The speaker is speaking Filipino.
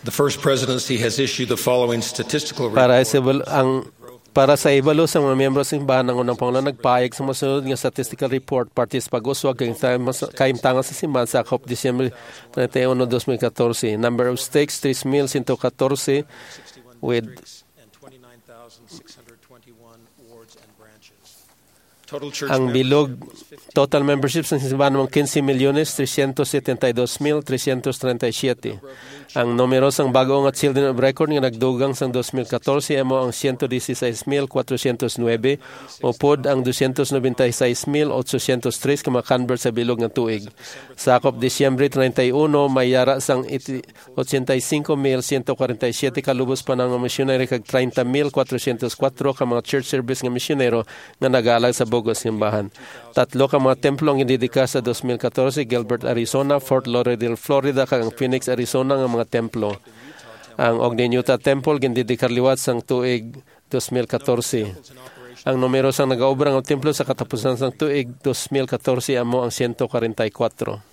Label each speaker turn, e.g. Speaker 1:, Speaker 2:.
Speaker 1: The first presidency has issued the following statistical
Speaker 2: Para sa ibalo sa mga miyembro sa simbahan ng unang Pangulo nagpahayag sa masunod nga statistical report partis pag-uswag kaimtangan sa simbahan sa akop Disyembre 31, 2014. Number of stakes 3,114 with ang bilog total membership sa simbahan ng 15,372,337. Ang numero sang bago nga children of record nga nagdugang sang 2014 amo ang 116,409 upod ang 296,803 ka mga-convert sa bilog nga tuig. Sakop Disyembre 31 may yara sang 85,147 kalubos pa ng missionary kag 30,404 ka mga church service nga misyonero nga nag-aalag sa bugos simbahan. 3 ka mga templo ang idedika sa 2014, Gilbert, Arizona, Fort Lauderdale, Florida, kag ang Phoenix, Arizona nga mga templo. Ang Ogden, Utah Temple gindedikar liwat sang tuig 2014. Ang numero sang nagaobra nga templo sa katapusan sang tuig 2014 amo ang 144.